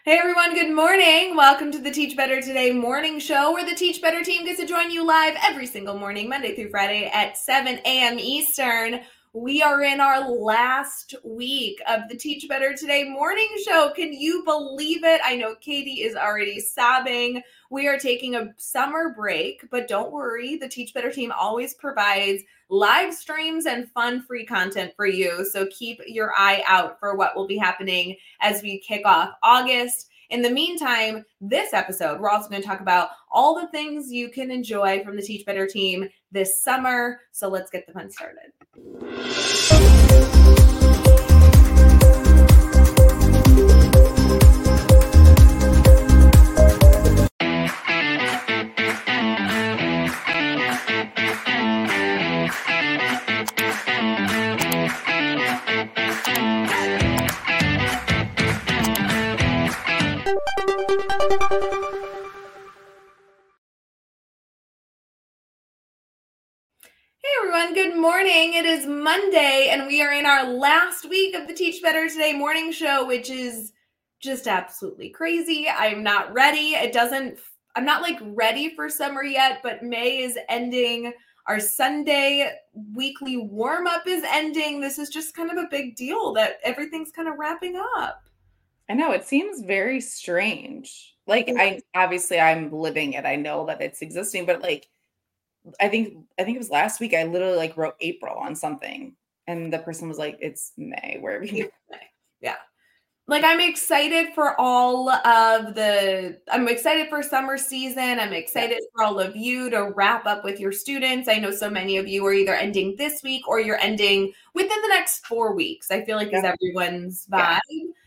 Hey everyone, good morning. Welcome to the Teach Better Today morning show where the Teach Better team gets to join you live every single morning, Monday through Friday at 7 a.m. Eastern. We are in our last week of the Teach Better Today morning show. Can you believe it? I know Katie is already sobbing. We are taking a summer break, but don't worry, the Teach Better team always provides live streams and fun free content for you. So keep your eye out for what will be happening as we kick off August. In the meantime, this episode, we're also going to talk about all the things you can enjoy from the Teach Better team this summer. So let's get the fun started. Good morning. It is Monday, and we are in our last week of the Teach Better Today morning show, which is just absolutely crazy. I'm not ready. I'm not ready for summer yet, but May is ending. Our Sunday weekly warm-up is ending. This is just kind of a big deal that everything's kind of wrapping up. I know, it seems very strange. I'm living it. I know that it's existing, but I think it was last week I literally wrote April on something and the person was like, it's May, wherever you know. Yeah. I'm excited for I'm excited for summer season. I'm excited for all of you to wrap up with your students. I know so many of you are either ending this week or you're ending within the next 4 weeks. I feel like is everyone's vibe.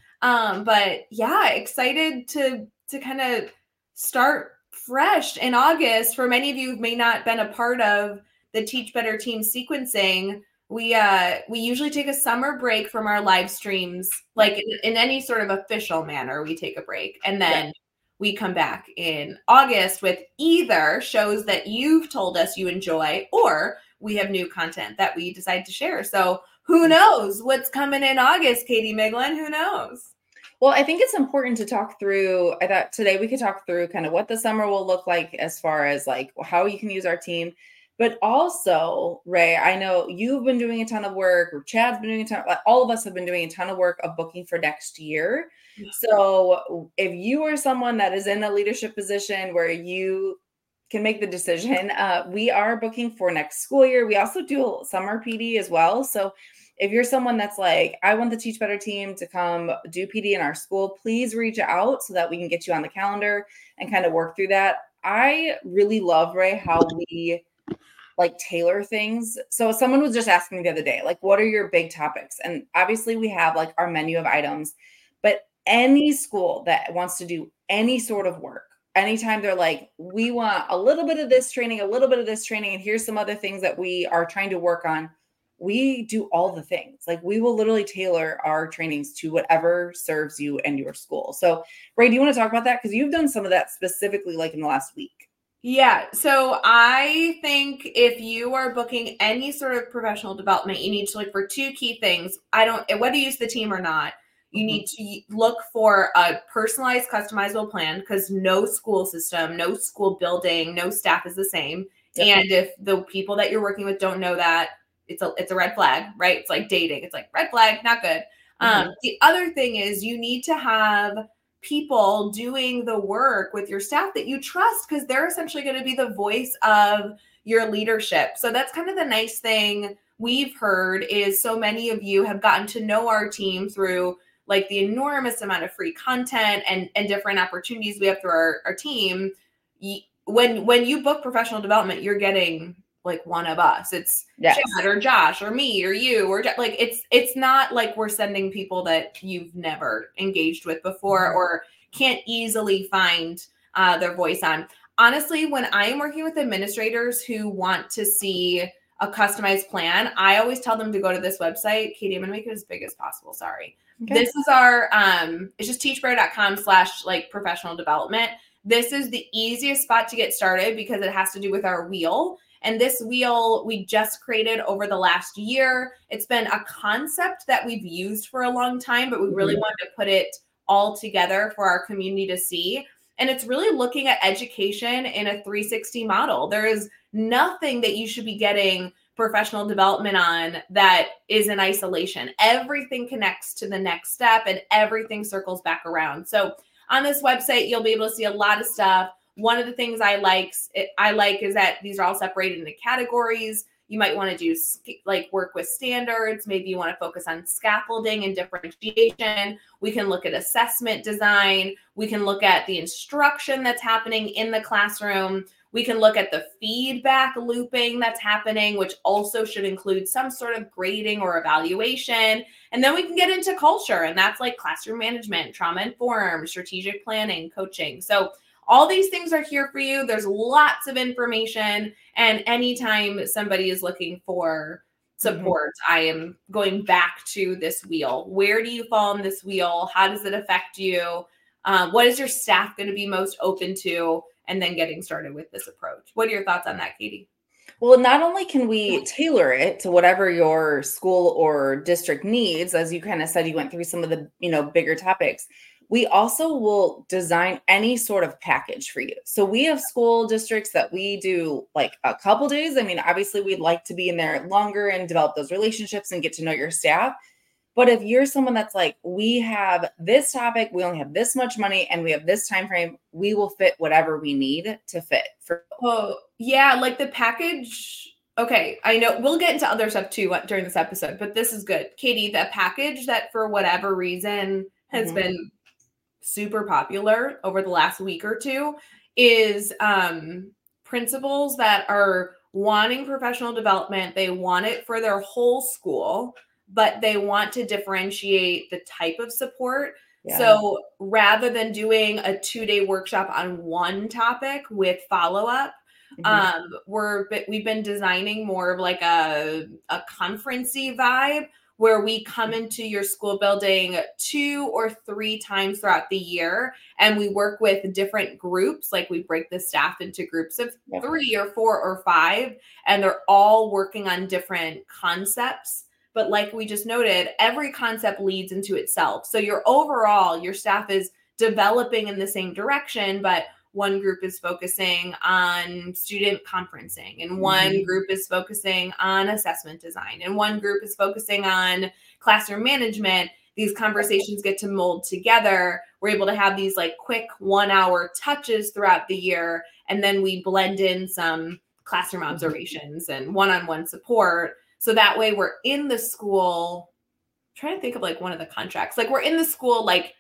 But yeah, excited to kind of start fresh in August. For many of you who may not been a part of the Teach Better team sequencing, we usually take a summer break from our live streams, in any sort of official manner. We take a break and then we come back in August with either shows that you've told us you enjoy, or we have new content that we decide to share. So who knows what's coming in August, Katie Miglin? Who knows? Well, I think it's important to talk through. I thought today we could talk through kind of what the summer will look like as far as how you can use our team. But also, Ray, I know you've been doing a ton of work, or Chad's been doing a ton, all of us have been doing a ton of work of booking for next year. Yeah. So if you are someone that is in a leadership position where you can make the decision, we are booking for next school year. We also do summer PD as well. So if you're someone that's like, I want the Teach Better team to come do PD in our school, please reach out so that we can get you on the calendar and kind of work through that. I really love, Ray, how we tailor things. So someone was just asking me the other day, what are your big topics? And obviously we have our menu of items, but any school that wants to do any sort of work, anytime they're like, we want a little bit of this training, and here's some other things that we are trying to work on, we do all the things. We will literally tailor our trainings to whatever serves you and your school. So Ray, do you want to talk about that? Because you've done some of that specifically in the last week. Yeah. So I think if you are booking any sort of professional development, you need to look for two key things. Whether you use the team or not, you need to look for a personalized, customizable plan, because no school system, no school building, no staff is the same. Yep. And if the people that you're working with don't know that, it's a red flag, right? It's like dating. It's like red flag, not good. The other thing is you need to have people doing the work with your staff that you trust, because they're essentially going to be the voice of your leadership. So that's kind of the nice thing we've heard, is so many of you have gotten to know our team through the enormous amount of free content and different opportunities we have through our team. When you book professional development, you're getting one of us. It's Chad or Josh or me or you, or it's not like we're sending people that you've never engaged with before or can't easily find their voice on. Honestly, when I am working with administrators who want to see a customized plan, I always tell them to go to this website. Katie, I'm going to make it as big as possible. Sorry. Okay. This is our, it's just teachbetter.com/professional development. This is the easiest spot to get started because it has to do with our wheel. And this wheel we just created over the last year. It's been a concept that we've used for a long time, but we really wanted to put it all together for our community to see. And it's really looking at education in a 360 model. There is nothing that you should be getting professional development on that is in isolation. Everything connects to the next step and everything circles back around. So on this website, you'll be able to see a lot of stuff. One of the things I like is that these are all separated into categories. You might want to do like work with standards. Maybe you want to focus on scaffolding and differentiation. We can look at assessment design. We can look at the instruction that's happening in the classroom. We can look at the feedback looping that's happening, which also should include some sort of grading or evaluation. And then we can get into culture, and that's like classroom management, trauma-informed, strategic planning, coaching. So all these things are here for you. There's lots of information. And anytime somebody is looking for support, I am going back to this wheel. Where do you fall in this wheel? How does it affect you? What is your staff going to be most open to? And then getting started with this approach. What are your thoughts on that, Katie? Well, not only can we tailor it to whatever your school or district needs, as you kind of said, you went through some of the, bigger topics. We also will design any sort of package for you. So we have school districts that we do like a couple days. I mean, obviously we'd like to be in there longer and develop those relationships and get to know your staff. But if you're someone that's like, we have this topic, we only have this much money, and we have this time frame, we will fit whatever we need to fit. Oh, yeah, like the package. Okay, I know we'll get into other stuff too during this episode, but this is good. Katie, the package that for whatever reason has been super popular over the last week or two is principals that are wanting professional development. They want it for their whole school, but they want to differentiate the type of support. Yeah. So rather than doing a 2-day workshop on one topic with follow-up, we've been designing more of like a conference-y vibe where we come into your school building 2 or 3 times throughout the year, and we work with different groups. Like we break the staff into groups of 3 or 4 or 5, and they're all working on different concepts. But like we just noted, every concept leads into itself. So your staff is developing in the same direction, but one group is focusing on student conferencing, and one group is focusing on assessment design, and one group is focusing on classroom management. These conversations get to mold together. We're able to have these like quick 1-hour touches throughout the year, and then we blend in some classroom observations and one-on-one support. So that way we're in the school, I'm trying to think of like one of the contracts, like we're in the school like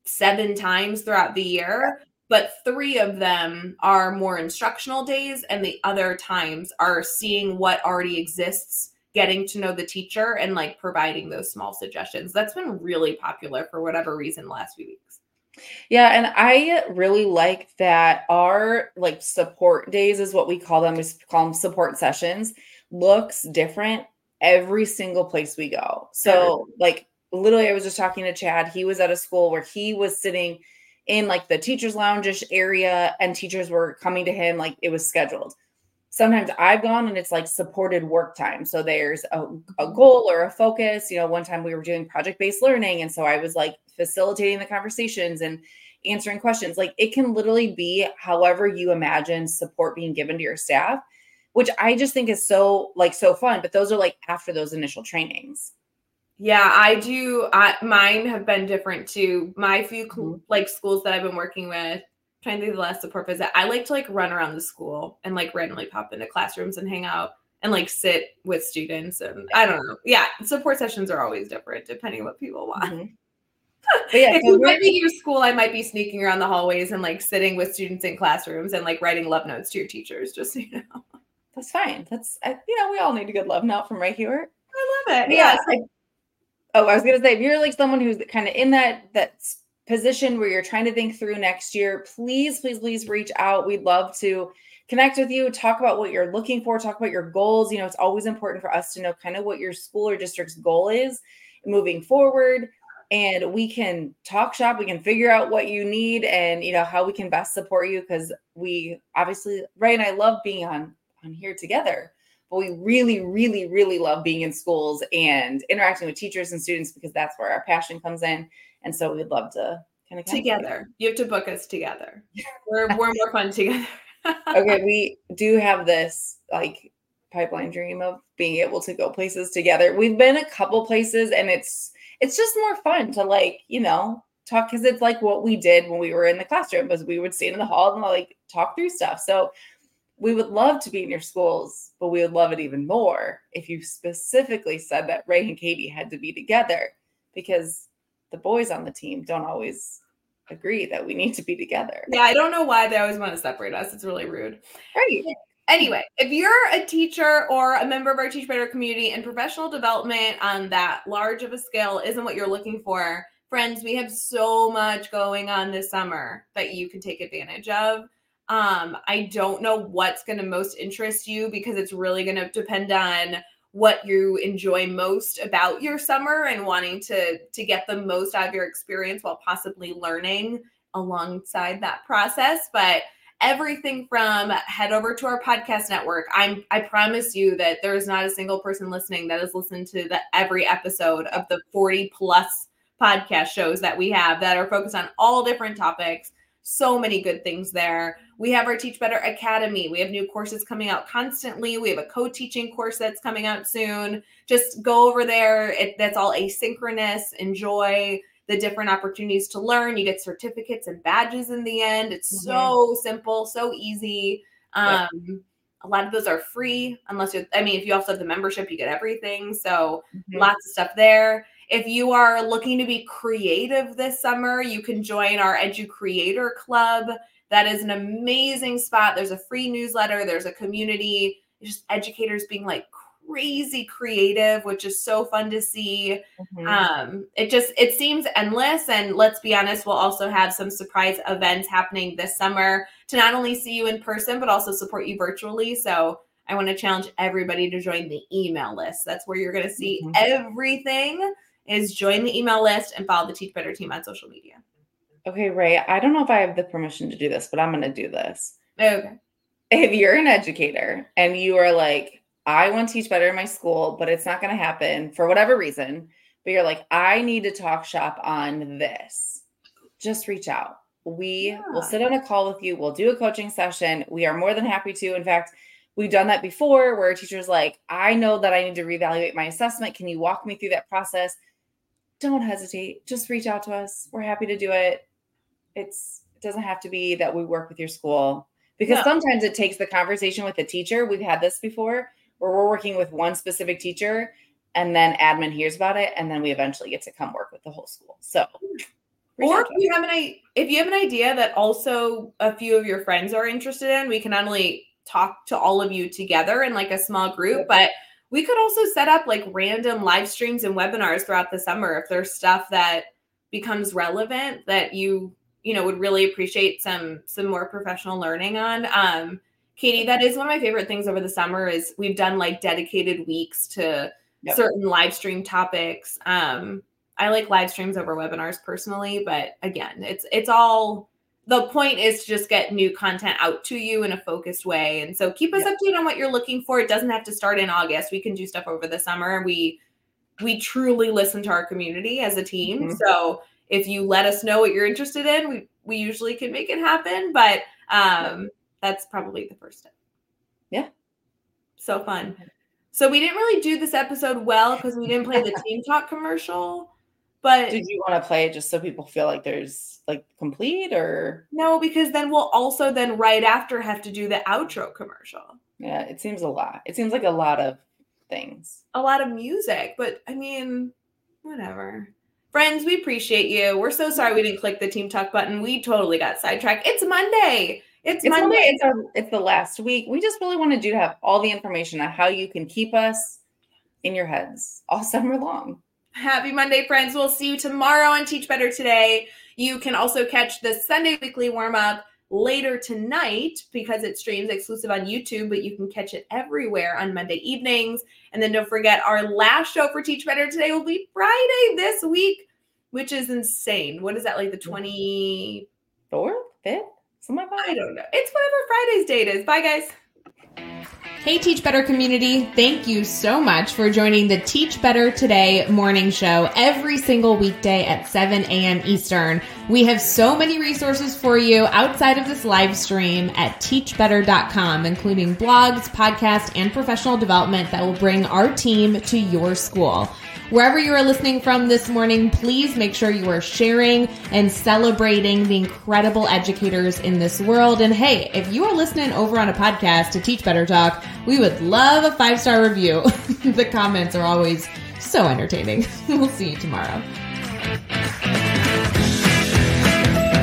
7 times throughout the year, but 3 of them are more instructional days, and the other times are seeing what already exists, getting to know the teacher, and like providing those small suggestions. That's been really popular for whatever reason the last few weeks. Yeah. And I really like that our like support days is what we call them. We call them support sessions. Looks different every single place we go. So like literally I was just talking to Chad. He was at a school where he was sitting in like the teacher's lounge-ish area, and teachers were coming to him like it was scheduled. Sometimes I've gone and it's like supported work time. So there's a goal or a focus. One time we were doing project-based learning, and so I was like facilitating the conversations and answering questions. Like it can literally be however you imagine support being given to your staff, which I just think is so fun. But those are like after those initial trainings. Yeah, I do. Mine have been different too. My few like schools that I've been working with, trying to think of the last support visit, I like to like run around the school and like randomly pop into classrooms and hang out and like sit with students. And I don't know. Yeah, support sessions are always different depending on what people want. But yeah, if you might be your school, I might be sneaking around the hallways and like sitting with students in classrooms and like writing love notes to your teachers, just so you know. That's fine. That's, we all need a good love note from right here. I love it. Yeah. I was going to say, if you're like someone who's kind of in that position where you're trying to think through next year, please, please, please reach out. We'd love to connect with you, talk about what you're looking for, talk about your goals. It's always important for us to know kind of what your school or district's goal is moving forward. And we can talk shop, we can figure out what you need and, how we can best support you. Because we obviously, Ray and I love being on here together. But we really, really, really love being in schools and interacting with teachers and students, because that's where our passion comes in. And so we'd love to Can I together? You have to book us together. We're more fun together. Okay, we do have this like pipeline dream of being able to go places together. We've been a couple places, and it's just more fun to like, talk, because it's like what we did when we were in the classroom, was we would stand in the hall and like talk through stuff. So we would love to be in your schools, but we would love it even more if you specifically said that Ray and Katie had to be together, because the boys on the team don't always agree that we need to be together. Yeah, I don't know why they always want to separate us. It's really rude. Right. Anyway, if you're a teacher or a member of our Teach Better community and professional development on that large of a scale isn't what you're looking for, friends, we have so much going on this summer that you can take advantage of. I don't know what's going to most interest you, because it's really going to depend on what you enjoy most about your summer and wanting to get the most out of your experience while possibly learning alongside that process. But everything from head over to our podcast network. I promise you that there is not a single person listening that has listened to every episode of the 40 plus podcast shows that we have that are focused on all different topics. So many good things there. We have our Teach Better Academy. We have new courses coming out constantly. We have a co-teaching course that's coming out soon. Just go over there. That's all asynchronous. Enjoy the different opportunities to learn. You get certificates and badges in the end. It's so simple, so easy. A lot of those are free, if you also have the membership, you get everything. So lots of stuff there. If you are looking to be creative this summer, you can join our Edu Creator Club. That is an amazing spot. There's a free newsletter. There's a community. It's just educators being like crazy creative, which is so fun to see. It seems endless. And let's be honest, we'll also have some surprise events happening this summer to not only see you in person, but also support you virtually. So I want to challenge everybody to join the email list. That's where you're going to see everything. Is join the email list and follow the Teach Better team on social media. Okay, Ray, I don't know if I have the permission to do this, but I'm going to do this. Okay. If you're an educator and you are like, I want to teach better in my school, but it's not going to happen for whatever reason, but you're like, I need to talk shop on this, just reach out. We will sit on a call with you. We'll do a coaching session. We are more than happy to. In fact, we've done that before where a teacher's like, I know that I need to reevaluate my assessment. Can you walk me through that process? Don't hesitate. Just reach out to us. We're happy to do it. It doesn't have to be that we work with your school, because sometimes it takes the conversation with the teacher. We've had this before where we're working with one specific teacher and then admin hears about it. And then we eventually get to come work with the whole school. So, or if you have an idea that also a few of your friends are interested in, we can not only talk to all of you together in like a small group, but we could also set up like random live streams and webinars throughout the summer if there's stuff that becomes relevant that you would really appreciate some more professional learning on. Katie, that is one of my favorite things over the summer is we've done like dedicated weeks to certain live stream topics. I like live streams over webinars personally, but again, it's all, the point is to just get new content out to you in a focused way. And so keep us updated on what you're looking for. It doesn't have to start in August. We can do stuff over the summer. We truly listen to our community as a team. So if you let us know what you're interested in, we usually can make it happen. But that's probably the first step. Yeah. So fun. So we didn't really do this episode well because we didn't play the Team Talk commercial. But did you want to play it just so people feel like there's like complete, or no? Because then we'll also right after have to do the outro commercial. Yeah, it seems a lot. It seems like a lot of things, a lot of music. But I mean, whatever. Friends, we appreciate you. We're so sorry we didn't click the Team Talk button. We totally got sidetracked. It's Monday. It's Monday. It's the last week. We just really wanted you to have all the information on how you can keep us in your heads all summer long. Happy Monday, friends. We'll see you tomorrow on Teach Better Today. You can also catch the Sunday weekly warm-up later tonight because it streams exclusive on YouTube, but you can catch it everywhere on Monday evenings. And then don't forget, our last show for Teach Better Today will be Friday this week, which is insane. What is that, like the 24th, 5th? Something like that? I don't know. It's whatever Friday's date is. Bye, guys. Hey, Teach Better community. Thank you so much for joining the Teach Better Today morning show every single weekday at 7 a.m. Eastern. We have so many resources for you outside of this live stream at teachbetter.com, including blogs, podcasts, and professional development that will bring our team to your school. Wherever you are listening from this morning, please make sure you are sharing and celebrating the incredible educators in this world. And hey, if you are listening over on a podcast to Teach Better Talk, we would love a 5-star review. The comments are always so entertaining. We'll see you tomorrow.